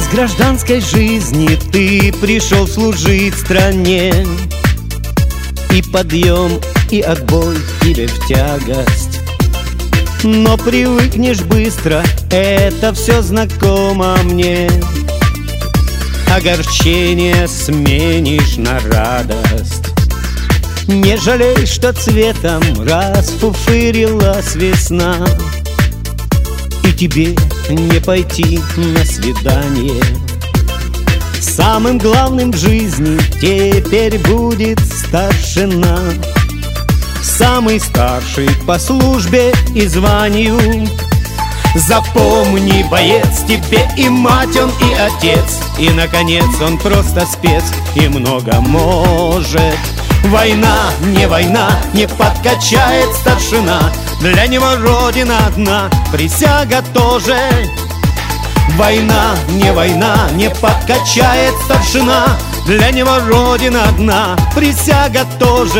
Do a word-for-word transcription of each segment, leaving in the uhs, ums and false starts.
Из гражданской жизни ты пришел служить стране, и подъем, и отбой тебе в тягость. Но привыкнешь быстро, это все знакомо мне. Огорчение сменишь на радость. Не жалей, что цветом расфуфырилась весна, и тебе не пойти на свидание. Самым главным в жизни теперь будет старшина, самый старший по службе и званию. Запомни, боец, тебе и мать он, и отец, и, наконец, он просто спец и много может. Война, не война, не подкачает старшина, для него родина одна, присяга тоже. Война, не война, не подкачает старшина, для него родина одна, присяга тоже.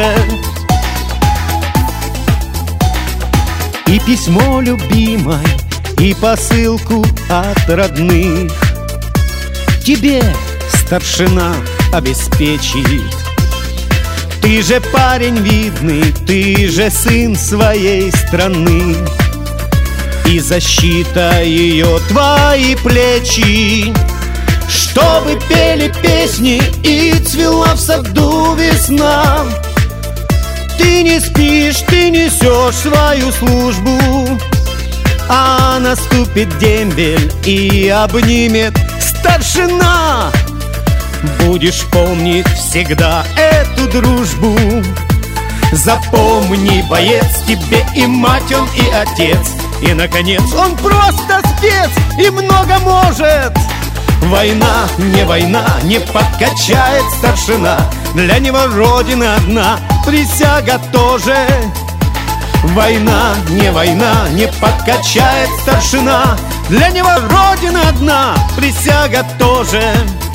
И письмо любимой, и посылку от родных тебе старшина обеспечит. Ты же парень видный, ты же сын своей страны, и защита ее твои плечи. Чтобы пели песни и цвела в саду весна, ты не спишь, ты несешь свою службу, а наступит дембель и обнимет старшина. Будешь помнить всегда эту дружбу. Запомни, боец, тебе и мать он, и отец, и, наконец, он просто спец и много может. Война, не война, не подкачает старшина, для него родина одна, присяга тоже. Война, не война, не подкачает старшина, для него родина одна, присяга тоже.